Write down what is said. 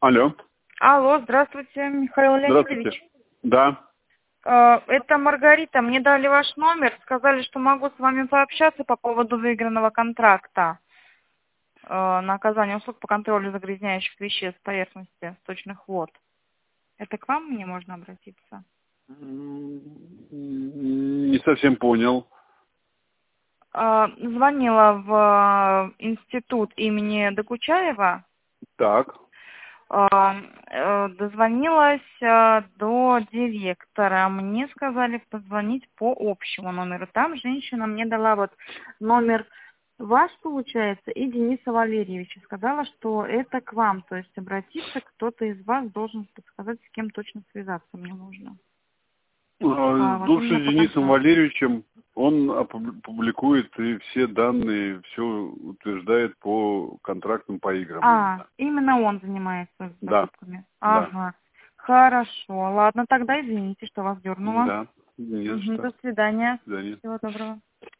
Алло. Алло, здравствуйте, Михаил Леонидович. Здравствуйте. Да. Это Маргарита. Мне дали ваш номер, сказали, что могу с вами пообщаться по поводу выигранного контракта на оказание услуг по контролю загрязняющих веществ с поверхности сточных вод. Это к вам мне можно обратиться? Не совсем понял. Звонила в институт имени Докучаева. Так. Дозвонилась до директора. Мне сказали позвонить по общему номеру. Там женщина мне дала вот номер ваш, получается, и Дениса Валерьевича. Сказала, что это к вам. То есть обратиться, кто-то из вас должен подсказать, с кем точно связаться мне нужно. Вот Слушай, именно с по Денисом контракту. Валерьевичем, он публикует и все данные, все утверждает по контрактам по играм. Именно он занимается Да. закупками. Да. Ага. Хорошо. Ладно, тогда извините, что вас дернула. Да. Не за что. До свидания. До свидания. Всего доброго.